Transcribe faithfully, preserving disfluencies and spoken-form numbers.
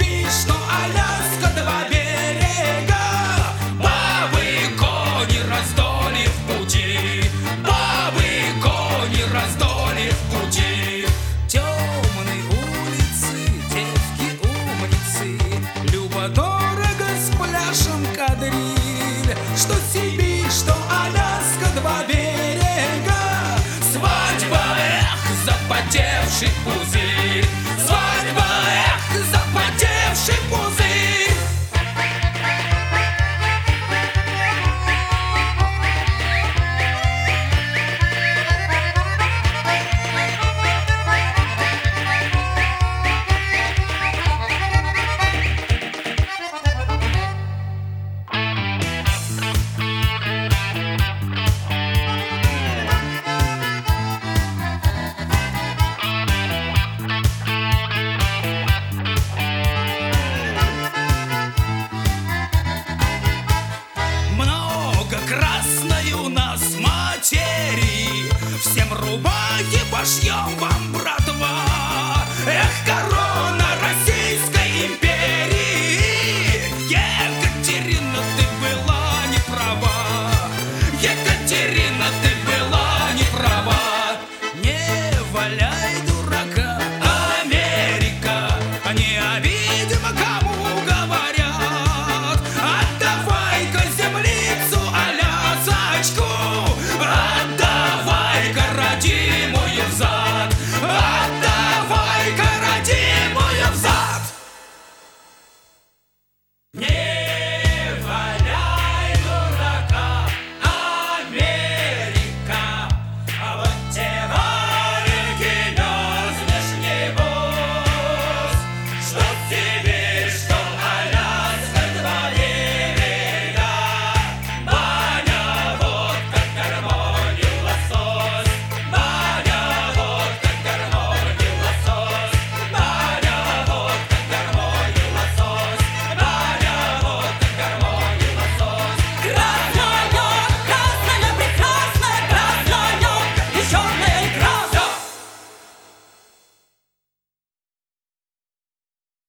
Сиби, что Аляска, два берега. Бабы, кони, раздоли в пути. Бабы, кони, раздоли в пути. Темные улицы, девки умницы, любо-дорого с пляжем кадриль. Что Сиби, что Аляска, два берега. Свадьба, эх, запотевший пузырь. Свадьба, эх, запотевший пузырь.